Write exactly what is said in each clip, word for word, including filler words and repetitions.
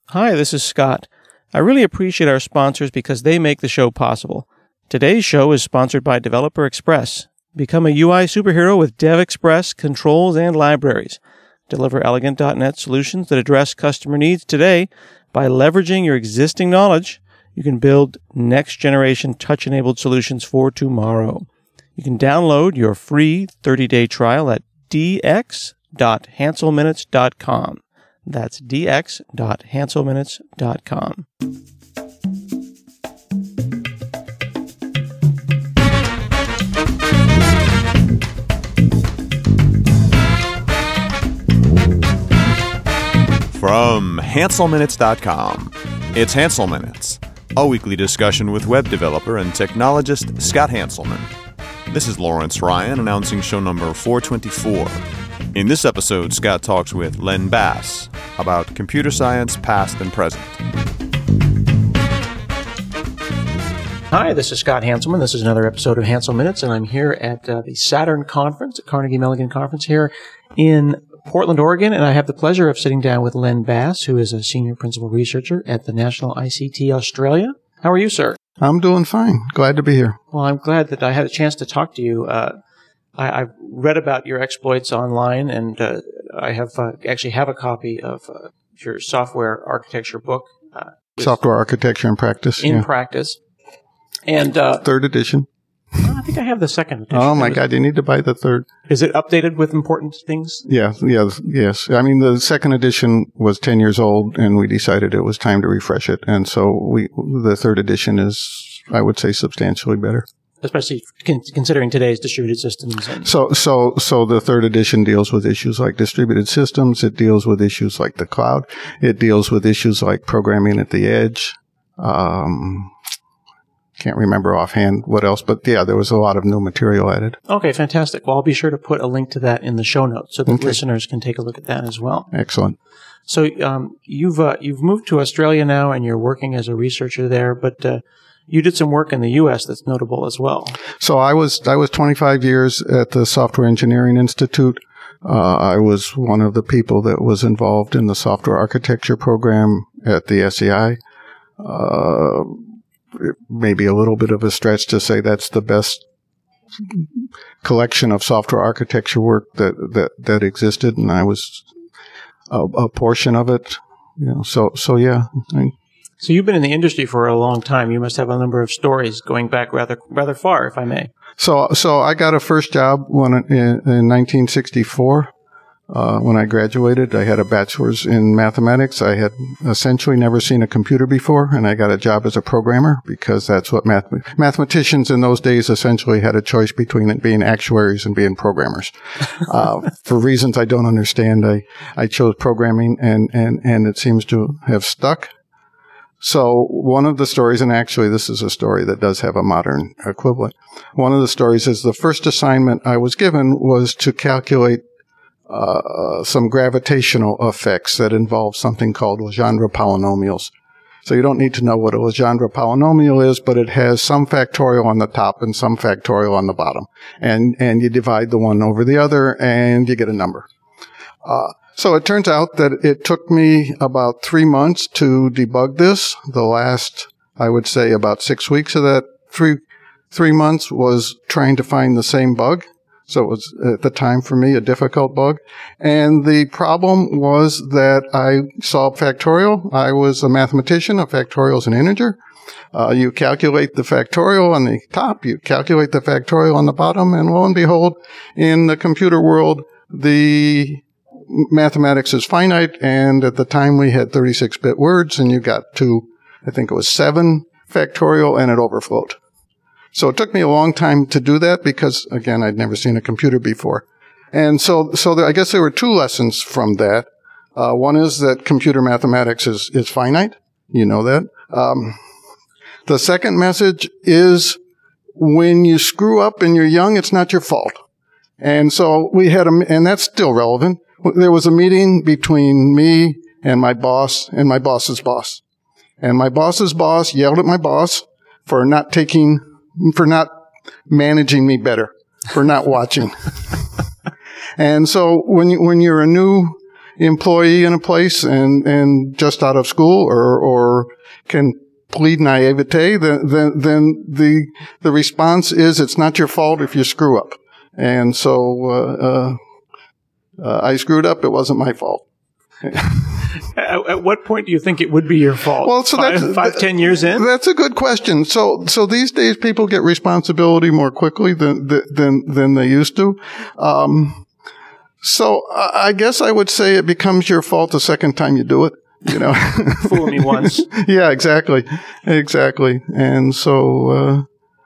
Hi, this is Scott. I really appreciate our sponsors because they make the show possible. Today's show is sponsored by Developer Express. Become a U I superhero with DevExpress controls and libraries. Deliver elegant dot net solutions that address customer needs today. By leveraging your existing knowledge, you can build next-generation touch-enabled solutions for tomorrow. You can download your free thirty-day trial at d x dot hansel minutes dot com. That's d x dot hansel minutes dot com. From hansel minutes dot com, it's Hansel Minutes, a weekly discussion with web developer and technologist Scott Hanselman. This is Lawrence Ryan announcing show number four twenty-four. In this episode, Scott talks with Len Bass about computer science past and present. Hi, this is Scott Hanselman. This is another episode of Hansel Minutes, and I'm here at uh, the Saturn Conference, at Carnegie Mellon Conference here in Portland, Oregon, and I have the pleasure of sitting down with Len Bass, who is a senior principal researcher at the National I C T Australia. How are you, sir? I'm doing fine. Glad to be here. Well, I'm glad that I had a chance to talk to you. Uh, I, I've read about your exploits online, and uh, I have uh, actually have a copy of uh, your software architecture book. Uh, Software Architecture in Practice. In yeah. practice. And uh, third edition. I think I have the second edition. Oh, my God. You need to buy the third. Is it updated with important things? Yeah, yeah, yes. I mean, the second edition was ten years old, and we decided it was time to refresh it. And so we, the third edition is, I would say, substantially better. Especially con- considering today's distributed systems. And so, so, so the third edition deals with issues like distributed systems. It deals with issues like the cloud. It deals with issues like programming at the edge. Um, Can't remember offhand what else, but yeah, there was a lot of new material added. Okay, fantastic. Well, I'll be sure to put a link to that in the show notes so that okay. listeners can take a look at that as well. Excellent. So um, you've uh, you've moved to Australia now, and you're working as a researcher there, but uh, you did some work in the U S that's notable as well. So I was I was twenty-five years at the Software Engineering Institute. Uh, I was one of the people that was involved in the software architecture program at the S E I. Uh, It may be a little bit of a stretch to say that's the best collection of software architecture work that, that, that existed, and I was a, a portion of it. You know, so so yeah. I, so you've been in the industry for a long time. You must have a number of stories going back rather rather far, if I may. So so I got a first job when in, in nineteen sixty-four. Uh, when I graduated, I had a bachelor's in mathematics. I had essentially never seen a computer before, and I got a job as a programmer because that's what math- mathematicians in those days essentially had a choice between it being actuaries and being programmers. Uh, for reasons I don't understand, I, I chose programming, and, and, and it seems to have stuck. So one of the stories, and actually this is a story that does have a modern equivalent. One of the stories is the first assignment I was given was to calculate Uh, some gravitational effects that involve something called Legendre polynomials. So you don't need to know what a Legendre polynomial is, but it has some factorial on the top and some factorial on the bottom. And, and you divide the one over the other and you get a number. Uh, so it turns out that it took me about three months to debug this. The last, I would say, about six weeks of that three, three months was trying to find the same bug. So it was, at the time for me, a difficult bug. And the problem was that I solved factorial. I was a mathematician. A factorial is an integer. Uh, you calculate the factorial on the top. You calculate the factorial on the bottom. And lo and behold, in the computer world, the mathematics is finite. And at the time, we had thirty-six bit words. And you got to, I think it was seven factorial, and it overflowed. So it took me a long time to do that because, again, I'd never seen a computer before. And so, so there, I guess there were two lessons from that. Uh, one is that computer mathematics is, is finite. You know that. Um, the second message is when you screw up and you're young, it's not your fault. And so we had a, and that's still relevant. There was a meeting between me and my boss and my boss's boss. And my boss's boss yelled at my boss for not taking for not managing me better, for not watching. And so when you, when you're a new employee in a place and, and just out of school or, or can plead naivete, then, then, then the, the response is it's not your fault if you screw up. And so, uh, uh, uh I screwed up. It wasn't my fault. At, at what point do you think it would be your fault? Well, so five, that's, five, ten years in? That's a good question. So, so these days people get responsibility more quickly than, than, than they used to. Um, so I guess I would say it becomes your fault the second time you do it. You know, fool me once. Yeah, exactly, exactly. And so, uh,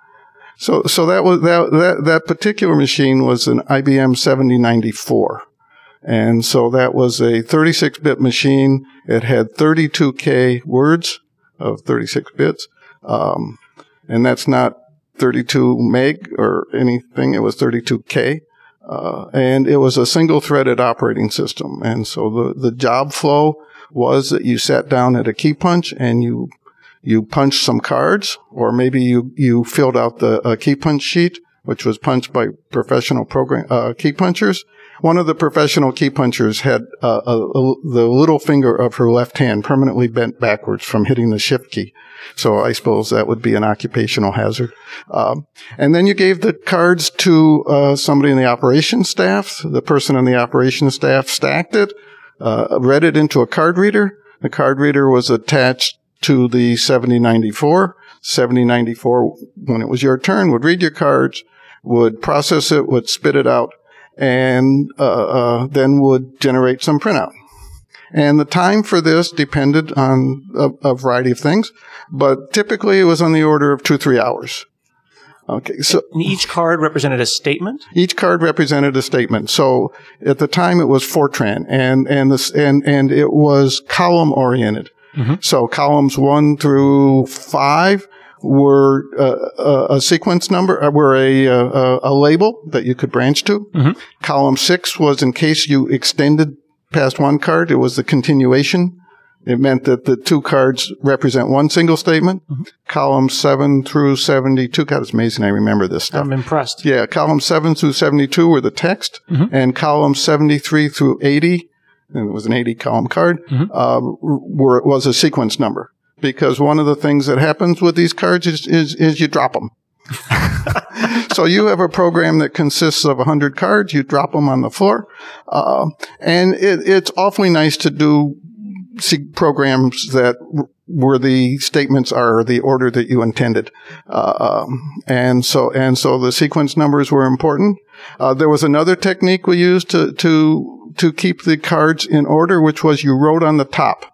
so, so that was that that that particular machine was an I B M seventy ninety-four. And so that was a thirty-six bit machine. It had thirty-two K words of thirty-six bits. Um, and that's not thirty-two meg or anything. It was thirty-two K. Uh, and it was a single threaded operating system. And so the, the job flow was that you sat down at a key punch and you, you punched some cards, or maybe you, you filled out the uh, key punch sheet, which was punched by professional program, uh, key punchers. One of the professional key punchers had uh, a, a, the little finger of her left hand permanently bent backwards from hitting the shift key. So I suppose that would be an occupational hazard. Um, and then you gave the cards to uh, somebody in the operations staff. The person in the operations staff stacked it, uh, read it into a card reader. The card reader was attached to the seventy ninety-four. seventy ninety-four, when it was your turn, would read your cards, would process it, would spit it out, and uh, uh, then would generate some printout. And the time for this depended on a, a variety of things, but typically it was on the order of two, three hours. Okay, so and each card represented a statement? Each card represented a statement. So at the time it was Fortran, and and this and and it was column oriented. Mm-hmm. So columns one through five were uh, a, a sequence number, uh, were a, a a label that you could branch to. Mm-hmm. Column six was in case you extended past one card, it was the continuation. It meant that the two cards represent one single statement. Mm-hmm. Column seven through seventy-two. God, it's amazing I remember this stuff. I'm impressed. Yeah, column seven through seventy-two were the text, mm-hmm. and column seventy-three through eighty, and it was an eighty column card, mm-hmm. uh, were, was a sequence number. Because one of the things that happens with these cards is, is, is you drop them. So you have a program that consists of one hundred cards. You drop them on the floor. Uh, and it, it's awfully nice to do programs that where the statements are the order that you intended. Uh, um, and so, and so the sequence numbers were important. Uh, there was another technique we used to, to, to keep the cards in order, which was you wrote on the top.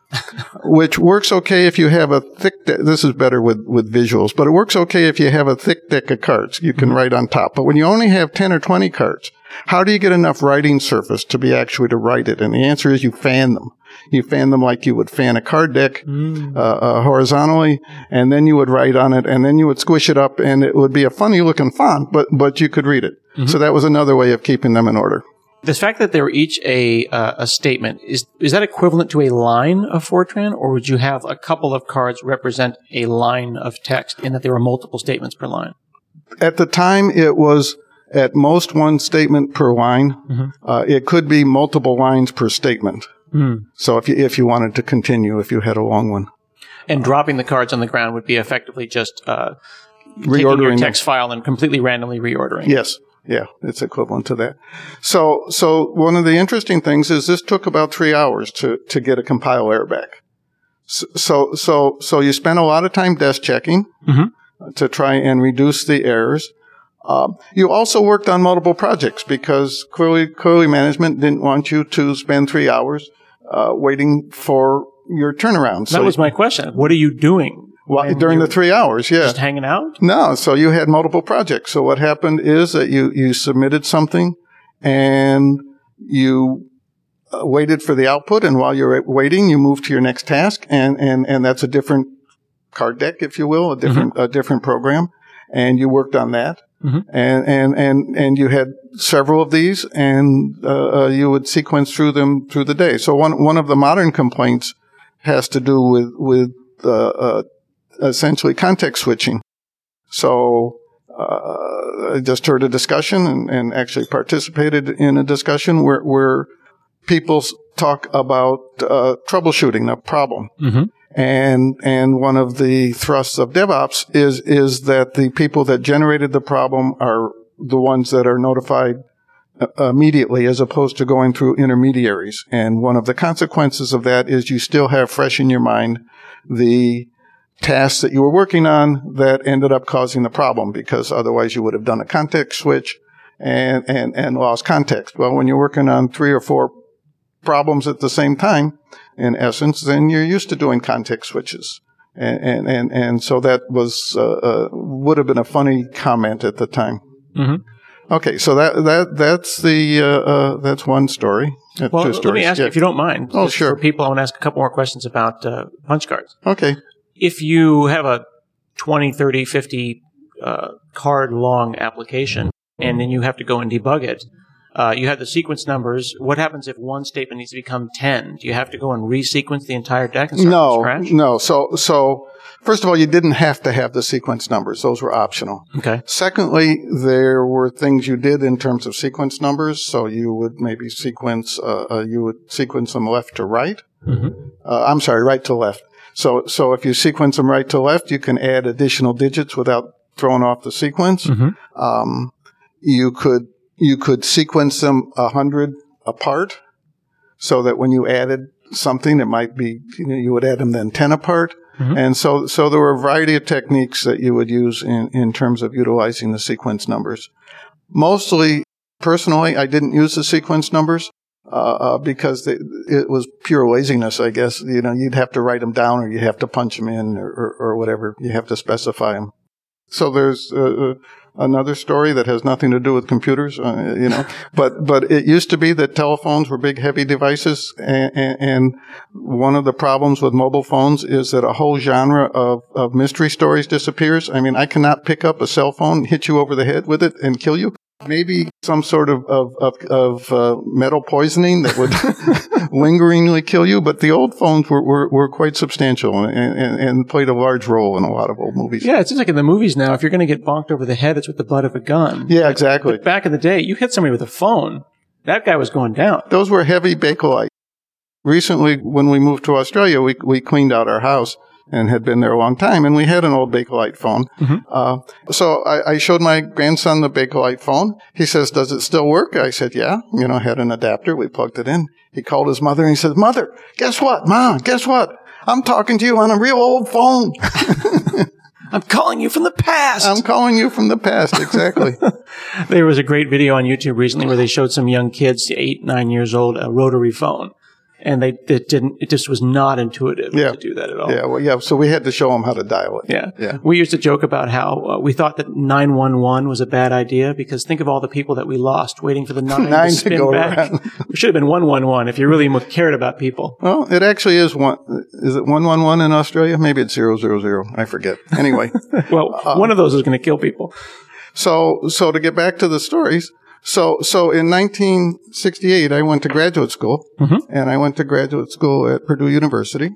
Which works okay if you have a thick de- this is better with, with visuals, but it works okay if you have a thick deck of cards. You can mm-hmm. write on top. But when you only have ten or twenty cards, how do you get enough writing surface to be actually to write it? And the answer is you fan them. You fan them like you would fan a card deck mm. uh, uh, horizontally, and then you would write on it, and then you would squish it up, and it would be a funny-looking font, but but you could read it. Mm-hmm. So that was another way of keeping them in order. The fact that they were each a uh, a statement, is is that equivalent to a line of Fortran, or would you have a couple of cards represent a line of text in that there were multiple statements per line? At the time, it was at most one statement per line. Mm-hmm. Uh, it could be multiple lines per statement. Mm. So if you if you wanted to continue, if you had a long one. And dropping the cards on the ground would be effectively just uh, reordering taking your text them. file and completely randomly reordering. Yes. Yeah, it's equivalent to that. So, so one of the interesting things is this took about three hours to, to get a compile error back. So, so, so you spent a lot of time desk checking mm-hmm. to try and reduce the errors. Um, you also worked on multiple projects because clearly, clearly management didn't want you to spend three hours, uh, waiting for your turnaround. That so was my question. What are you doing? Well, during the three hours, yeah. Just hanging out? No, so you had multiple projects. So what happened is that you, you submitted something and you uh, waited for the output. And while you're waiting, you move to your next task. And, and, and that's a different card deck, if you will, a different, mm-hmm. a different program. And you worked on that. Mm-hmm. And, and, and, and you had several of these and, uh, uh, you would sequence through them through the day. So one, one of the modern complaints has to do with, with, uh, uh, essentially context switching. So uh, I just heard a discussion and, and actually participated in a discussion where, where people talk about uh, troubleshooting a problem. Mm-hmm. And and one of the thrusts of DevOps is is that the people that generated the problem are the ones that are notified uh, immediately, as opposed to going through intermediaries. And one of the consequences of that is you still have fresh in your mind the tasks that you were working on that ended up causing the problem, because otherwise you would have done a context switch and and and lost context. Well, when you're working on three or four problems at the same time, in essence, then you're used to doing context switches. And, and, and, and so that was, uh, uh, would have been a funny comment at the time. Mm-hmm. Okay. So that, that, that's the, uh, uh, that's one story. Uh, Well, two let stories. me ask yeah. you, if you don't mind. Oh, just sure. For people, I want to ask a couple more questions about uh, punch cards. Okay. If you have a twenty, thirty, fifty uh, card long application, and then you have to go and debug it, Uh, you have the sequence numbers. What happens if one statement needs to become ten? Do you have to go and resequence the entire deck and start No, from scratch? no. So, so first of all, you didn't have to have the sequence numbers. Those were optional. Okay. Secondly, there were things you did in terms of sequence numbers. So you would maybe sequence, uh, uh you would sequence them left to right. Mm-hmm. Uh, I'm sorry, right to left. So, so if you sequence them right to left, you can add additional digits without throwing off the sequence. Mm-hmm. Um, you could You could sequence them a hundred apart, so that when you added something, it might be, you know, you would add them then ten apart. Mm-hmm. And so, so there were a variety of techniques that you would use in, in terms of utilizing the sequence numbers. Mostly, personally, I didn't use the sequence numbers, uh, uh because they, it was pure laziness, I guess. You know, you'd have to write them down, or you'd have to punch them in, or, or, or whatever. You have to specify them. So there's, uh, another story that has nothing to do with computers, uh, you know, but, but it used to be that telephones were big, heavy devices. And, and one of the problems with mobile phones is that a whole genre of, of mystery stories disappears. I mean, I cannot pick up a cell phone, hit you over the head with it, and kill you. Maybe some sort of, of, of, of uh, metal poisoning that would lingeringly kill you. But the old phones were, were, were quite substantial and, and, and played a large role in a lot of old movies. Yeah, it seems like in the movies now, if you're going to get bonked over the head, it's with the butt of a gun. Yeah, exactly. But back in the day, you hit somebody with a phone, that guy was going down. Those were heavy Bakelite. Recently, when we moved to Australia, we, we cleaned out our house and had been there a long time, and we had an old Bakelite phone. Mm-hmm. Uh, so I, I showed my grandson the Bakelite phone. He says, "Does it still work?" I said, "Yeah." You know, had an adapter. We plugged it in. He called his mother and he said, "Mother, guess what? Mom, guess what? I'm talking to you on a real old phone." I'm calling you from the past. I'm calling you from the past, exactly. There was a great video on YouTube recently where they showed some young kids, eight, nine years old, a rotary phone. And they it didn't. It just was not intuitive yeah. to do that at all. Yeah, well, yeah. So we had to show them how to dial it. Yeah, yeah. We used to joke about how uh, we thought that nine one one was a bad idea because think of all the people that we lost waiting for the nine, nine to spin to go back. around. It should have been one one one if you really cared about people. Well, it actually is one. Is it one one one in Australia? Maybe it's zero zero zero. I forget. Anyway, well, uh, one of those is going to kill people. So, so to get back to the stories. So, so in nineteen sixty-eight, I went to graduate school, mm-hmm. and I went to graduate school at Purdue University.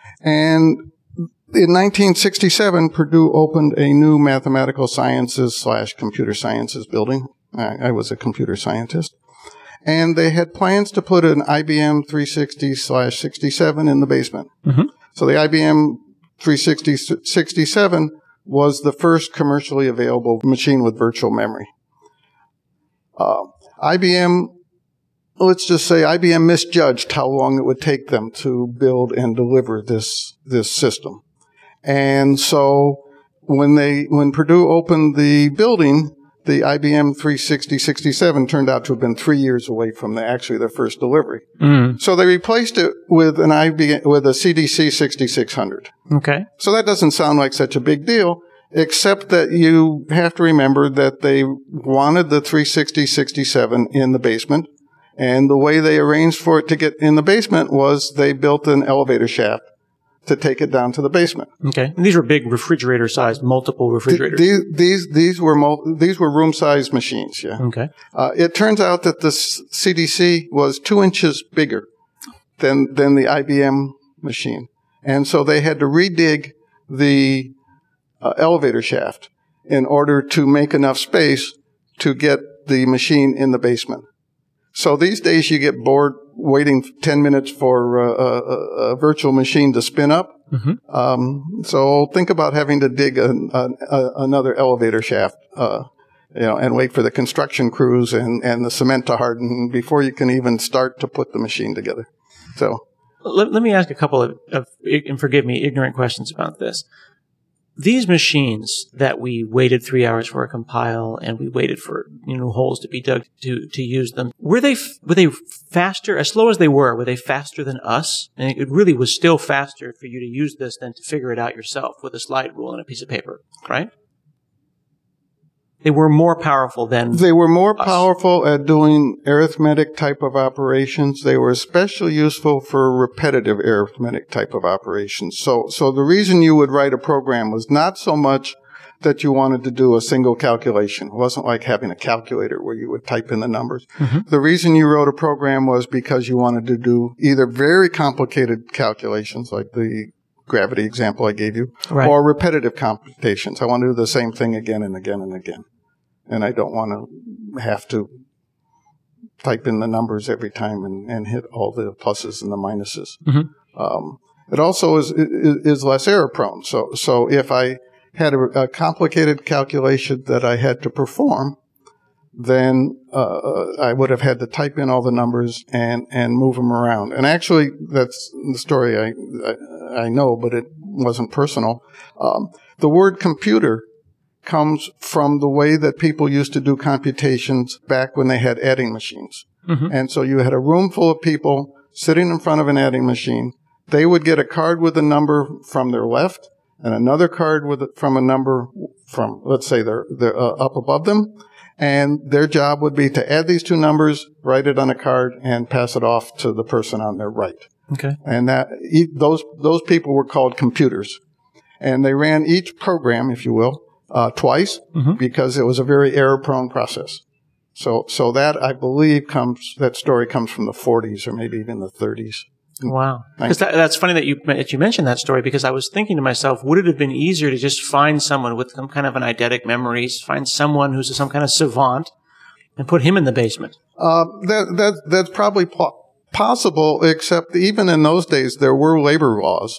And in nineteen sixty-seven, Purdue opened a new mathematical sciences slash computer sciences building. I, I was a computer scientist. And they had plans to put an I B M three sixty slash sixty-seven in the basement. Mm-hmm. So the I B M three sixty sixty-seven was the first commercially available machine with virtual memory. Uh, I B M, let's just say I B M misjudged how long it would take them to build and deliver this, this system. And so when they, when Purdue opened the building, the I B M three sixty sixty-seven turned out to have been three years away from the, actually their first delivery. Mm. So they replaced it with an I B M, with a C D C sixty-six hundred. Okay. So that doesn't sound like such a big deal. Except that you have to remember that they wanted the three sixty sixty-seven in the basement. And the way they arranged for it to get in the basement was they built an elevator shaft to take it down to the basement. Okay. And these were big refrigerator-sized, multiple refrigerators. These, these, these were, mul- these were room-sized machines, yeah. Okay. Uh, it turns out that the C D C was two inches bigger than, than the I B M machine. And so they had to redig the Uh, elevator shaft in order to make enough space to get the machine in the basement. So these days you get bored waiting ten minutes for uh, a, a virtual machine to spin up. Mm-hmm. Um, so think about having to dig a, a, a, another elevator shaft, uh, you know, and wait for the construction crews and, and the cement to harden before you can even start to put the machine together. So let, let me ask a couple of, of, and forgive me, ignorant questions about this. These machines that we waited three hours for a compile and we waited for, you know, holes to be dug to, to use them, were they, were they faster, as slow as they were, were they faster than us? And it really was still faster for you to use this than to figure it out yourself with a slide rule and a piece of paper, right? They were more powerful than They were more us. powerful at doing arithmetic type of operations. They were especially useful for repetitive arithmetic type of operations. So, so the reason you would write a program was not so much that you wanted to do a single calculation. It wasn't like having a calculator where you would type in the numbers. Mm-hmm. The reason you wrote a program was because you wanted to do either very complicated calculations like the gravity example I gave you, right, or repetitive computations. I want to do the same thing again and again and again. And I don't want to have to type in the numbers every time and, and hit all the pluses and the minuses. Mm-hmm. Um, it also is, is is less error prone. So so if I had a, a complicated calculation that I had to perform, then uh, I would have had to type in all the numbers and, and move them around. And actually, that's the story I I, I know, but it wasn't personal. Um, the word computer comes from the way that people used to do computations back when they had adding machines. Mm-hmm. And so you had a room full of people sitting in front of an adding machine. They would get a card with a number from their left and another card with from a number from, let's say, they're, they're uh, up above them. And their job would be to add these two numbers, write it on a card, and pass it off to the person on their right. Okay. And that those those people were called computers. And they ran each program, if you will, Uh, twice, mm-hmm, because it was a very error-prone process. So, so that I believe comes that story comes from the forties or maybe even the thirties. Wow, because that, that's funny that you that you mentioned that story, because I was thinking to myself, would it have been easier to just find someone with some kind of an eidetic memories, find someone who's some kind of savant, and put him in the basement? Uh, that that that's probably po- possible, except even in those days there were labor laws.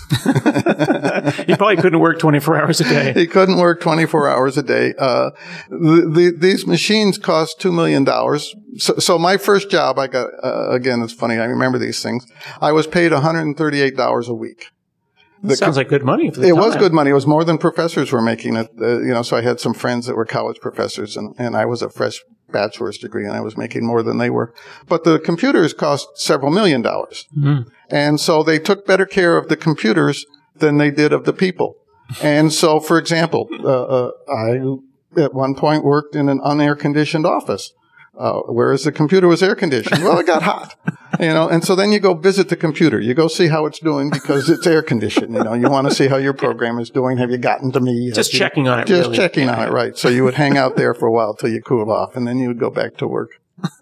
He probably couldn't work twenty-four hours a day. He couldn't work twenty-four hours a day. Uh, the, the, these machines cost two million dollars. So, so my first job, I got, uh, again, it's funny, I remember these things. I was paid one hundred thirty-eight dollars a week. The, Sounds like good money for the It time. was good money. It was more than professors were making it. Uh, you know, so I had some friends that were college professors, and, and I was a fresh bachelor's degree, and I was making more than they were. But the computers cost several million dollars. Mm-hmm. And so they took better care of the computers than they did of the people. And so, for example, uh, uh, I at one point worked in an unair-conditioned office, uh, whereas the computer was air-conditioned. Well, it got hot, you know, and so then you go visit the computer. You go see how it's doing because it's air-conditioned. You know, you want to see how your program is doing. Have you gotten to me? Just Have checking you, on it, Just really. checking on it, right. So you would hang out there for a while till you cool off, and then you would go back to work.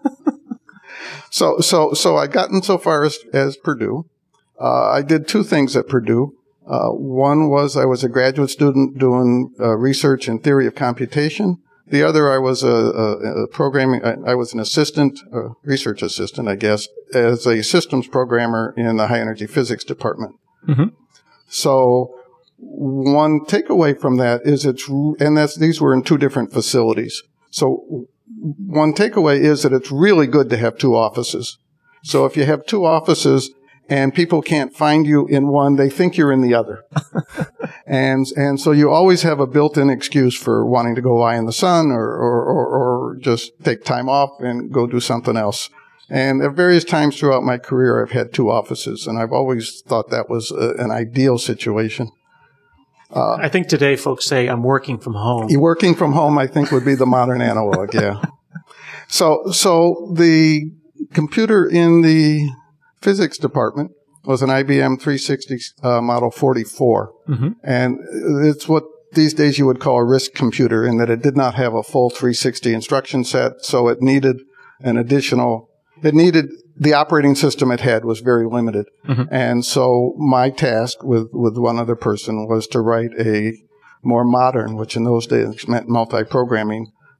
so, so, so I gotten so far as, as Purdue. Uh, I did two things at Purdue. Uh, one was I was a graduate student doing uh, research in theory of computation. The other, I was a, a, a programming, I, I was an assistant, a research assistant, I guess, as a systems programmer in the high energy physics department. Mm-hmm. So one takeaway from that is it's, and that's, these were in two different facilities. So one takeaway is that it's really good to have two offices. So if you have two offices, and people can't find you in one, they think you're in the other. and and so you always have a built-in excuse for wanting to go lie in the sun or, or, or, or just take time off and go do something else. And at various times throughout my career, I've had two offices, and I've always thought that was a, an ideal situation. Uh, I think today folks say, I'm working from home. Working from home, I think, would be the modern analog, yeah. So, so the computer in the physics department was an I B M three sixty uh, Model forty-four. Mm-hmm. And it's what these days you would call a RISC computer, in that it did not have a full three sixty instruction set, so it needed an additional, it needed, the operating system it had was very limited. Mm-hmm. And so my task with, with one other person was to write a more modern, which in those days meant multi-programming,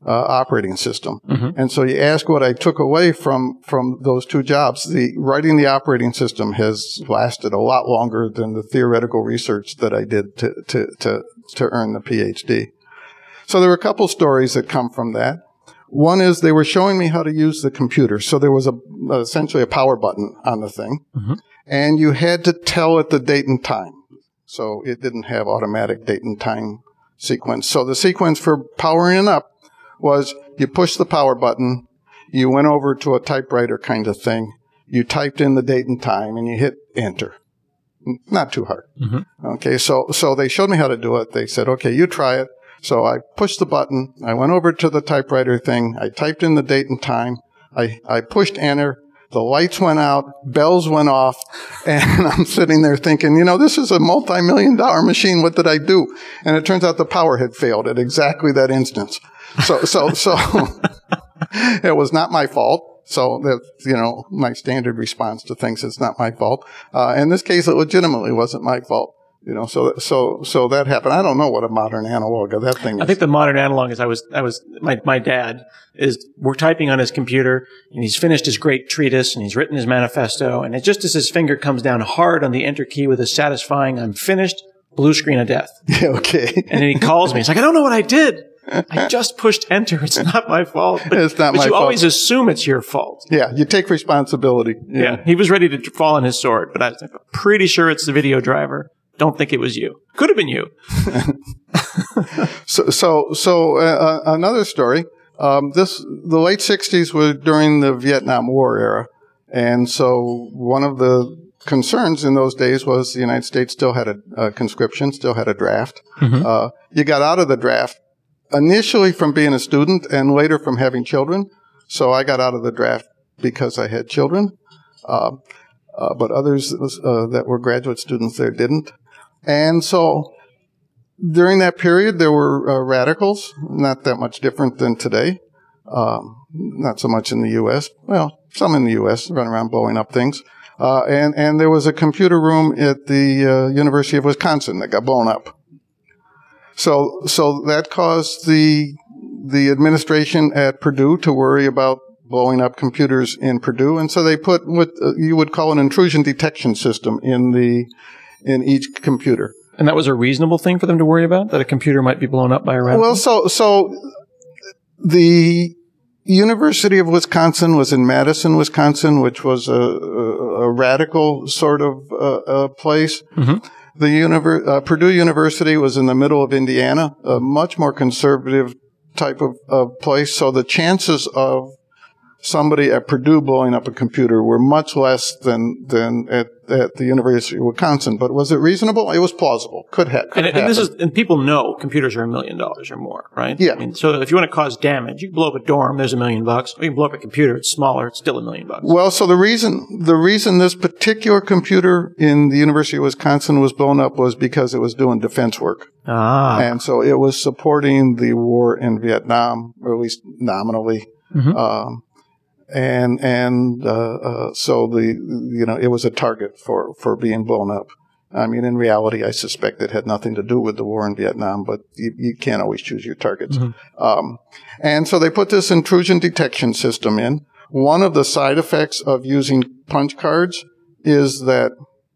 uh, operating system. Mm-hmm. And so you ask what I took away from, from those two jobs. The writing the operating system has lasted a lot longer than the theoretical research that I did to, to, to, to earn the PhD. So there were a couple stories that come from that. One is they were showing me how to use the computer. So there was a, essentially a power button on the thing, mm-hmm. and you had to tell it the date and time. So it didn't have automatic date and time sequence. So the sequence for powering it up was you push the power button, you went over to a typewriter kind of thing, you typed in the date and time, and you hit enter. Not too hard. Mm-hmm. Okay, so so they showed me how to do it. They said, okay, you try it. So I pushed the button, I went over to the typewriter thing, I typed in the date and time, I, I pushed enter, the lights went out, bells went off, and I'm sitting there thinking, you know, this is a multi-million dollar machine. What did I do? And it turns out the power had failed at exactly that instance. So, so, so it was not my fault. So that's, you know, my standard response to things. It's not my fault. Uh, in this case, it legitimately wasn't my fault. You know, so, so, so that happened. I don't know what a modern analog of that thing is. I think the modern analog is I was, I was, my, my dad is, we're typing on his computer and he's finished his great treatise and he's written his manifesto. And it just as his finger comes down hard on the enter key with a satisfying, I'm finished, blue screen of death. Yeah, okay. And then he calls me. He's like, I don't know what I did. I just pushed enter. It's not my fault. But, it's not but my you fault. always assume it's your fault. Yeah, you take responsibility. Yeah. Yeah. He was ready to fall on his sword, but I was pretty sure it's the video driver. Don't think it was you. Could have been you. so, so, so uh, another story. Um, this the late sixties was during the Vietnam War era, and so one of the concerns in those days was the United States still had a, a conscription, still had a draft. Mm-hmm. Uh, you got out of the draft initially from being a student, and later from having children. So I got out of the draft because I had children, uh, uh, but others uh, that were graduate students there didn't. And so during that period, there were uh, radicals, not that much different than today. Um, not so much in the U S. Well, some in the U S run around blowing up things. Uh, and, and there was a computer room at the uh, University of Wisconsin that got blown up. So, so that caused the, the administration at Purdue to worry about blowing up computers in Purdue. And so they put what uh, you would call an intrusion detection system in the, in each computer. And that was a reasonable thing for them to worry about, that a computer might be blown up by a radical? Well, so, so the University of Wisconsin was in Madison, Wisconsin, which was a, a, a radical sort of uh, uh, place. Mm-hmm. The univer- uh, Purdue University was in the middle of Indiana, a much more conservative type of, of place. So the chances of somebody at Purdue blowing up a computer were much less than than at, at the University of Wisconsin. But was it reasonable? It was plausible. Could, ha- could and, happen. And this is, and people know computers are a million dollars or more, right? Yeah. I mean, so if you want to cause damage, you can blow up a dorm. There's a million bucks. Or you can blow up a computer. It's smaller. It's still a million bucks. Well, so the reason the reason this particular computer in the University of Wisconsin was blown up was because it was doing defense work. Ah. And so it was supporting the war in Vietnam, or at least nominally. Mm-hmm. Um, and and uh, uh, so the you know it was a target for, for being blown up. I mean, in reality, I suspect it had nothing to do with the war in Vietnam, but you, you can't always choose your targets. Mm-hmm. Um, and so they put this intrusion detection system in. One of the side effects of using punch cards is that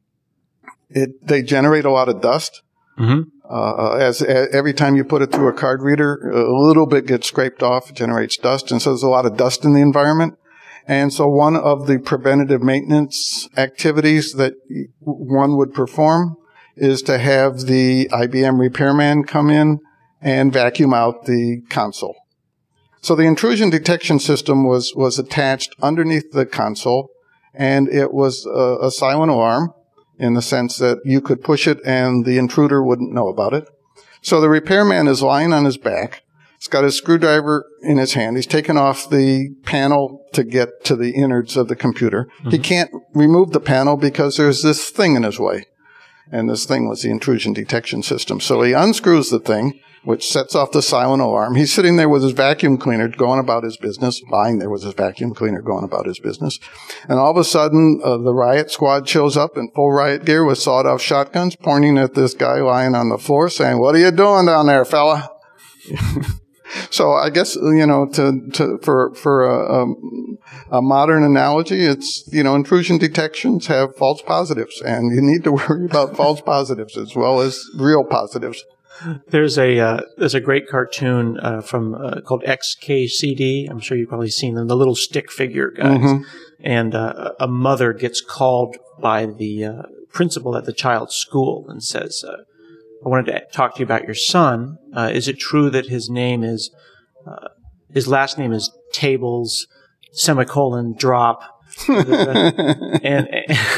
it they generate a lot of dust. Mm-hmm. Uh, as, as every time you put it through a card reader, a little bit gets scraped off, it generates dust, and so there's a lot of dust in the environment. And so one of the preventative maintenance activities that one would perform is to have the I B M repairman come in and vacuum out the console. So the intrusion detection system was, was attached underneath the console, and it was a, a silent alarm in the sense that you could push it and the intruder wouldn't know about it. So the repairman is lying on his back. He's got his screwdriver in his hand. He's taken off the panel to get to the innards of the computer. Mm-hmm. He can't remove the panel because there's this thing in his way. And this thing was the intrusion detection system. So he unscrews the thing, which sets off the silent alarm. He's sitting there with his vacuum cleaner going about his business. Lying there with his vacuum cleaner going about his business. And all of a sudden, uh, the riot squad shows up in full riot gear with sawed-off shotguns, pointing at this guy lying on the floor, saying, "What are you doing down there, fella?" So I guess, you know, to, to for for a, um, a modern analogy, it's, you know, intrusion detections have false positives, and you need to worry about false positives as well as real positives. There's a uh, there's a great cartoon uh, from uh, called X K C D. I'm sure you've probably seen them, the little stick figure guys. Mm-hmm. And uh, a mother gets called by the uh, principal at the child's school and says, uh, I wanted to talk to you about your son. Uh, is it true that his name is, uh, his last name is Tables, semicolon, drop? and, and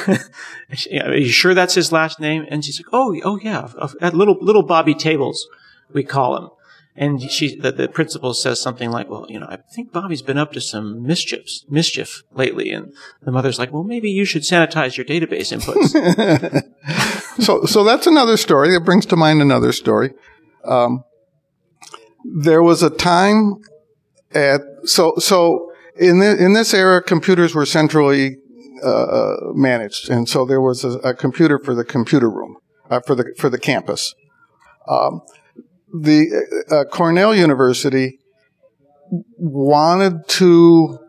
are you sure that's his last name? And she's like, oh, oh yeah, uh, little little Bobby Tables, we call him. And she, the, the principal says something like, well, you know, I think Bobby's been up to some mischiefs, mischief lately. And the mother's like, well, maybe you should sanitize your database inputs. so, so that's another story. It brings to mind another story. Um, there was a time at, so, so in the, in this era, computers were centrally, uh, managed. And so there was a, a computer for the computer room, uh, for the, for the campus. Um, The uh, Cornell University wanted to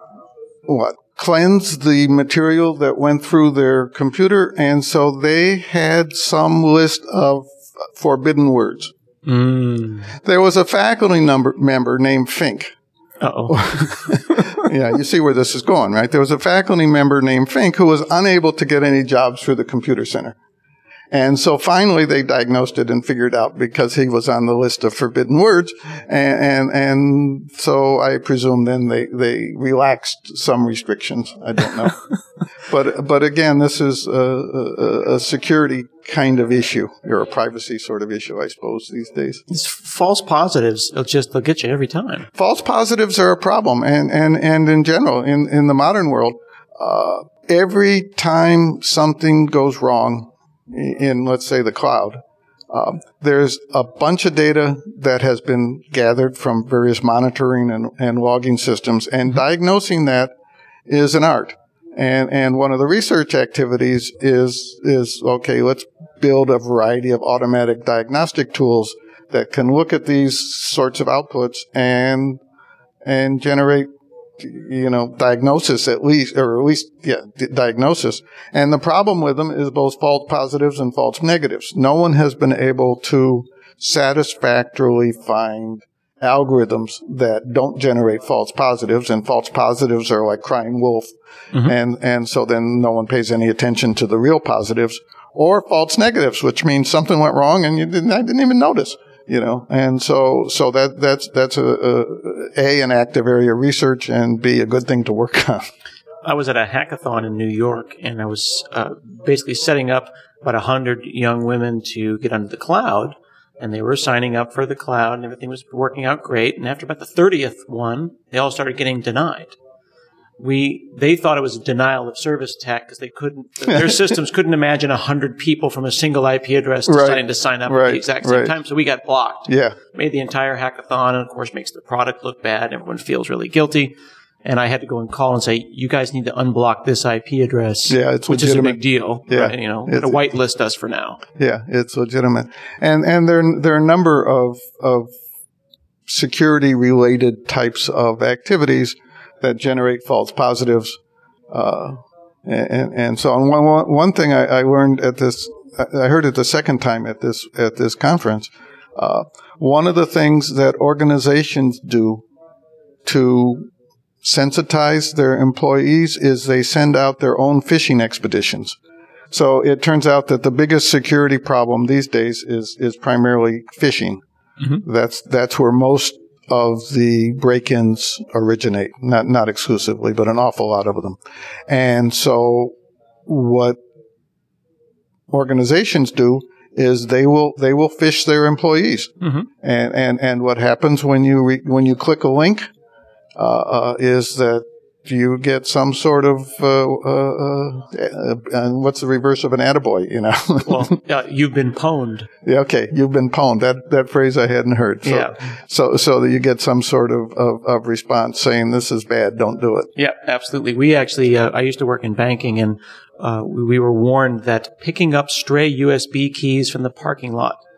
what cleanse the material that went through their computer, and so they had some list of forbidden words. Mm. There was a faculty number, member named Fink. Uh-oh. Yeah, you see where this is going, right? There was a faculty member named Fink who was unable to get any jobs through the computer center. And so finally they diagnosed it and figured out because he was on the list of forbidden words. And, and, and so I presume then they, they relaxed some restrictions. I don't know. but, but again, this is a, a, a security kind of issue or a privacy sort of issue, I suppose, these days. It's false positives. They'll just, they'll get you every time. False positives are a problem. And, and, and in general, in, in the modern world, uh, every time something goes wrong, in, let's say, the cloud, um, there's a bunch of data that has been gathered from various monitoring and, and logging systems, and diagnosing that is an art. And and one of the research activities is is okay, let's build a variety of automatic diagnostic tools that can look at these sorts of outputs and and generate, you know, diagnosis at least, or at least, yeah, d- diagnosis. And the problem with them is both false positives and false negatives. No one has been able to satisfactorily find algorithms that don't generate false positives, and false positives are like crying wolf. Mm-hmm. And, and so then no one pays any attention to the real positives, or false negatives, which means something went wrong and you didn't, I didn't even notice. You know, and so, so that, that's, that's a, a, a, an active area of research, and B, a good thing to work on. I was at a hackathon in New York, and I was, uh, basically setting up about a hundred young women to get onto the cloud, and they were signing up for the cloud, and everything was working out great. And after about the thirtieth one, they all started getting denied. We, they thought it was a denial of service attack because they couldn't, their systems couldn't imagine a hundred people from a single I P address deciding right. to sign up right. at the exact same right. time. So we got blocked. Yeah. Made the entire hackathon, and of course makes the product look bad. Everyone feels really guilty. And I had to go and call and say, you guys need to unblock this I P address. Yeah, it's which legitimate. is a big deal. Yeah. Right? You know, to whitelist us for now. Yeah, it's legitimate. And, and there, there are a number of, of security related types of activities that generate false positives. Uh, and, and so on. One, one thing I, I learned at this, I heard it the second time at this, at this conference. Uh, one of the things that organizations do to sensitize their employees is they send out their own phishing expeditions. So it turns out that the biggest security problem these days is, is primarily phishing. Mm-hmm. That's, that's where most of the break-ins originate, not not exclusively, but an awful lot of them. And so what organizations do is they will they will phish their employees. Mm-hmm. And and and what happens when you re, when you click a link uh, uh, is that you get some sort of uh, uh, uh, and what's the reverse of an attaboy, you know? Well, uh, you've been pwned. Yeah, okay, you've been pwned. That that phrase I hadn't heard. So, yeah. So so that you get some sort of, of, of response saying this is bad, don't do it. Yeah, absolutely. We actually, uh, I used to work in banking, and uh, we, we were warned that picking up stray U S B keys from the parking lot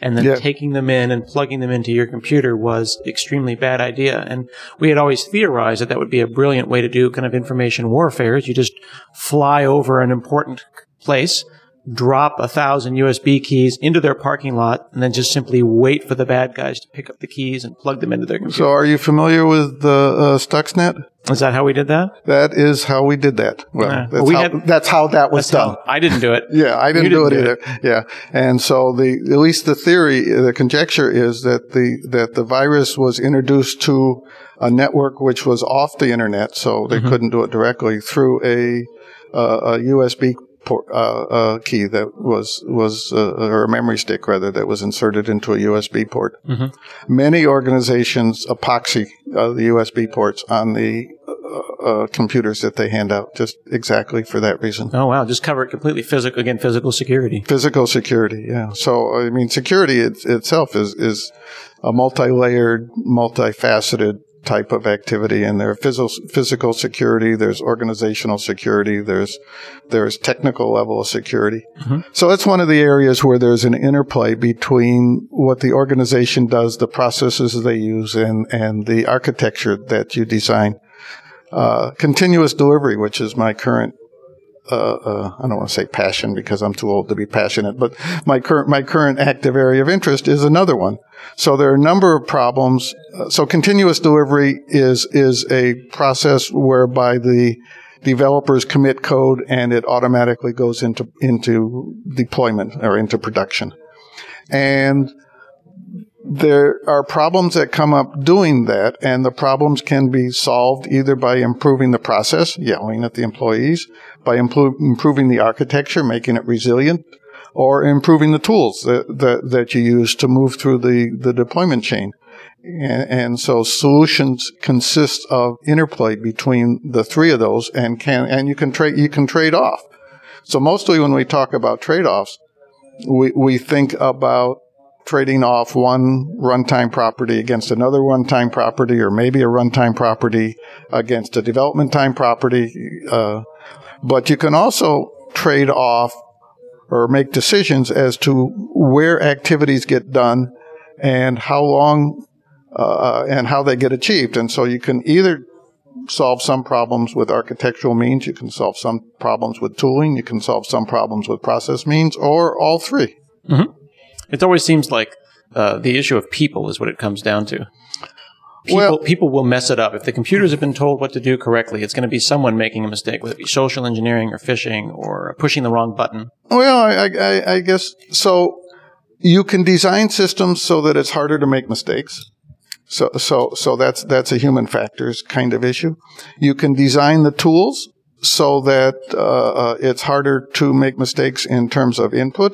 and then Yeah. taking them in and plugging them into your computer was extremely bad idea. And we had always theorized that that would be a brilliant way to do kind of information warfare. Is you just fly over an important place, drop a thousand U S B keys into their parking lot, and then just simply wait for the bad guys to pick up the keys and plug them into their computer. So are you familiar with the uh, Stuxnet? Is that how we did that? That is how we did that. Well, Yeah. that's, We how, had- that's how that was That's done. how- I didn't do it. Yeah, I didn't, You do it didn't either. Yeah, and so the at least the theory, the conjecture is that the that the virus was introduced to a network which was off the internet, so they Mm-hmm. couldn't do it directly through a uh, a U S B port, uh, uh, key that was was uh, or a memory stick rather that was inserted into a U S B port. Mm-hmm. Many organizations epoxy uh, the U S B ports on the uh, uh, computers that they hand out, just exactly for that reason. Oh, wow. Just cover it completely physical, again, physical security. Physical security, yeah. So, I mean, security it, itself is, is a multi-layered, multifaceted type of activity, and there's physical, physical security, there's organizational security, there's there's technical level of security. Mm-hmm. So that's one of the areas where there's an interplay between what the organization does, the processes they use, and, and the architecture that you design. Uh, continuous delivery, which is my current Uh, uh, I don't want to say passion because I'm too old to be passionate, but my current my current active area of interest is another one. So there are a number of problems. Uh, so continuous delivery is is a process whereby the developers commit code and it automatically goes into into deployment or into production. And there are problems that come up doing that, and the problems can be solved either by improving the process, yelling at the employees, by impro- improving the architecture, making it resilient, or improving the tools that, that, that you use to move through the, the deployment chain. And, and so solutions consist of interplay between the three of those, and can and you can trade you can trade off. So mostly when we talk about trade-offs, we we think about trading off one runtime property against another runtime property, or maybe a runtime property against a development time property. Uh, but you can also trade off or make decisions as to where activities get done and how long uh, and how they get achieved. And so you can either solve some problems with architectural means, you can solve some problems with tooling, you can solve some problems with process means, or all three. Mm-hmm. It always seems like uh, the issue of people is what it comes down to. People, Well- people will mess it up. If the computers have been told what to do correctly, it's going to be someone making a mistake, whether it be social engineering or phishing or pushing the wrong button. Well, I, I, I guess so. You can design systems so that it's harder to make mistakes. So, so, so that's that's a human factors kind of issue. You can design the tools so that uh, uh, it's harder to make mistakes in terms of input.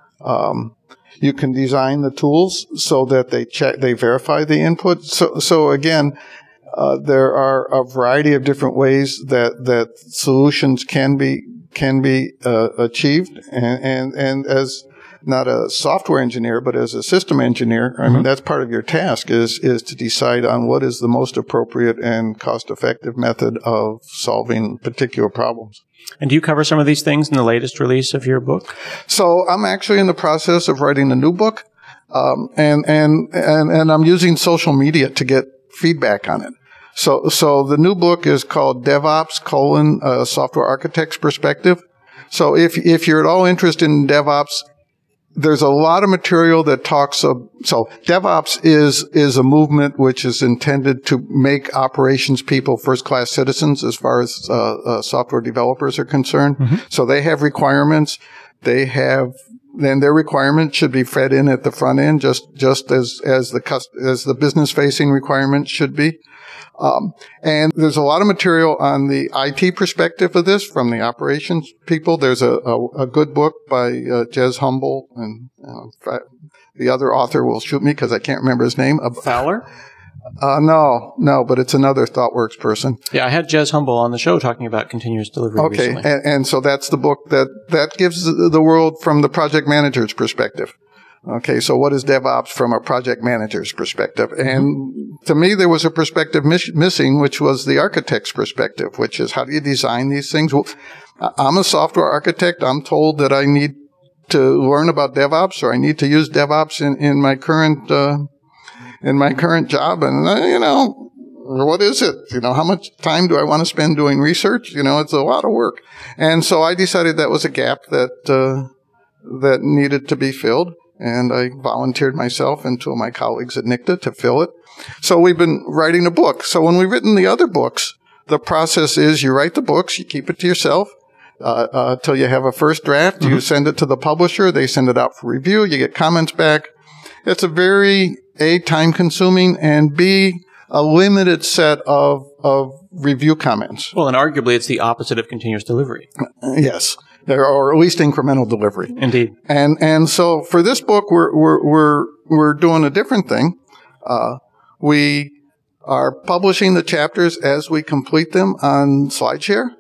Um, you can design the tools so that they check, they verify the input. So, so again, uh, there are a variety of different ways that that solutions can be can be uh, achieved, and, and and as not a software engineer, but as a system engineer, I mean, that's part of your task is, is to decide on what is the most appropriate and cost-effective method of solving particular problems. And do you cover some of these things in the latest release of your book? So I'm actually in the process of writing a new book, um, and, and, and, and I'm using social media to get feedback on it. So, so the new book is called DevOps colon, uh, Software Architect's Perspective. So if, if you're at all interested in DevOps, there's a lot of material that talks of, so DevOps is, is a movement which is intended to make operations people first-class citizens as far as, uh, uh software developers are concerned. Mm-hmm. So they have requirements. They have, then their requirements should be fed in at the front end just, just as, as the cust- as the business-facing requirements should be. Um, and there's a lot of material on the I T perspective of this from the operations people. There's a, a, a good book by uh, Jez Humble, and uh, the other author will shoot me because I can't remember his name. Fowler? Uh, no, no, but it's another ThoughtWorks person. Yeah, I had Jez Humble on the show talking about continuous delivery okay, recently. and, and so that's the book that, that gives the world from the project manager's perspective. Okay, so what is DevOps from a project manager's perspective? And to me, there was a perspective miss- missing, which was the architect's perspective, which is how do you design these things? Well, I'm a software architect. I'm told that I need to learn about DevOps, or I need to use DevOps in, in my current, uh, in my current job. And, uh, you know, what is it? You know, how much time do I want to spend doing research? You know, it's a lot of work. And so I decided that was a gap that, uh, that needed to be filled. And I volunteered myself and two of my colleagues at N I C T A to fill it. So we've been writing a book. So when we've written the other books, the process is you write the books, you keep it to yourself, uh, uh, till you have a first draft. Mm-hmm. You send it to the publisher. They send it out for review. You get comments back. It's a very, A, time-consuming, and B, a limited set of, of review comments. Well, and arguably it's the opposite of continuous delivery. Uh, yes. There, or at least incremental delivery. Indeed. And, and so for this book, we're, we're, we're, we're doing a different thing. Uh, we are publishing the chapters as we complete them on SlideShare.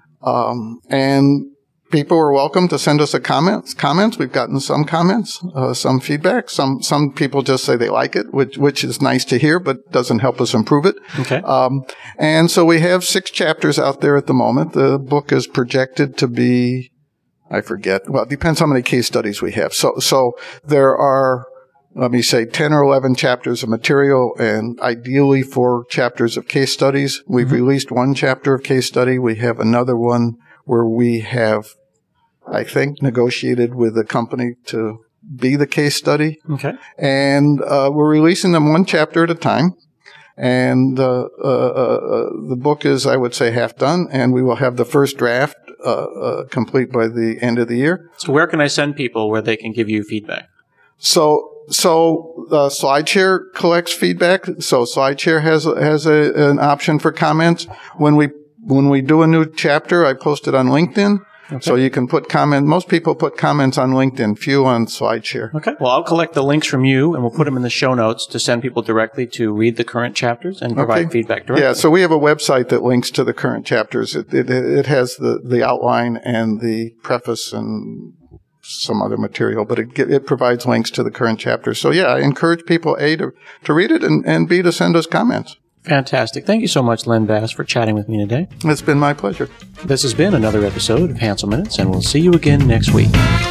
Um, and people are welcome to send us a comments, comments. We've gotten some comments, uh, some feedback. Some, some people just say they like it, which, which is nice to hear, but doesn't help us improve it. Okay. Um, and so we have six chapters out there at the moment. The book is projected to be, I forget, well, it depends how many case studies we have. So, so there are, let me say, ten or eleven chapters of material and ideally four chapters of case studies. We've mm-hmm. released one chapter of case study. We have another one where we have, I think, negotiated with a company to be the case study. Okay. And uh, we're releasing them one chapter at a time. And uh, uh, uh, the book is, I would say, half done, and we will have the first draft uh, uh, complete by the end of the year. So where can I send people where they can give you feedback? So, so uh, SlideShare collects feedback. So SlideShare has has a, an option for comments. When we when we do a new chapter, I post it on LinkedIn. Okay. So you can put comment. Most people put comments on LinkedIn, few on SlideShare. Okay. Well, I'll collect the links from you, and we'll put them in the show notes to send people directly to read the current chapters and provide okay. feedback directly. Yeah. So we have a website that links to the current chapters. It it, it has the, the outline and the preface and some other material, but it it provides links to the current chapters. So yeah, I encourage people A to to read it and, and B to send us comments. Fantastic. Thank you so much, Len Bass, for chatting with me today. It's been my pleasure. This has been another episode of Hansel Minutes, and we'll see you again next week.